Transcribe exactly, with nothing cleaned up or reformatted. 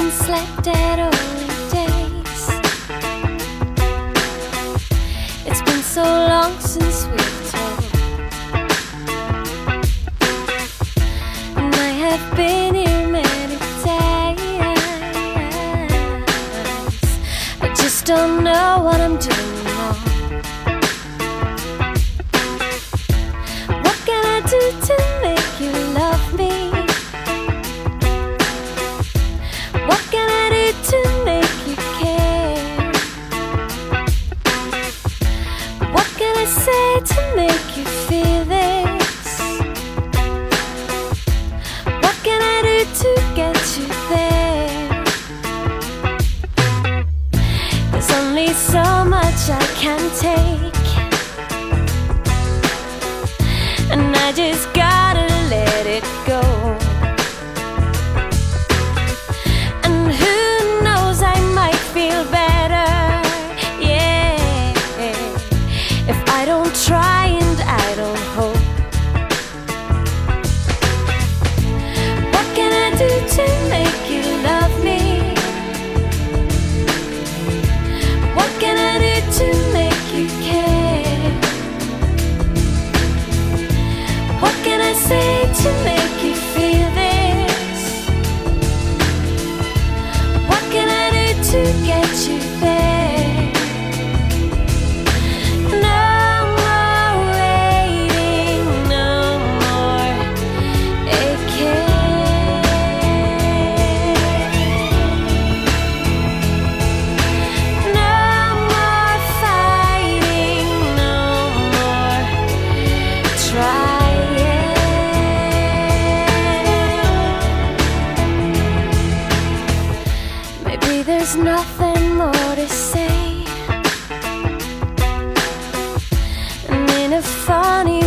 haven't slept at all in days. It's been so long since we've talked, and I have been here many days. I just don't know what I'm doing wrong. What can I do to make you love me? What can I do to make you care? What can I say to make you feel this? What can I do to get you there? There's only so much I can take, and I just gotta let it go. Try and I don't hope. What can I do to make you love me? What can I do to make you care? What can I say to make you feel this? What can I do to get you there? There's nothing more to say, and in a funny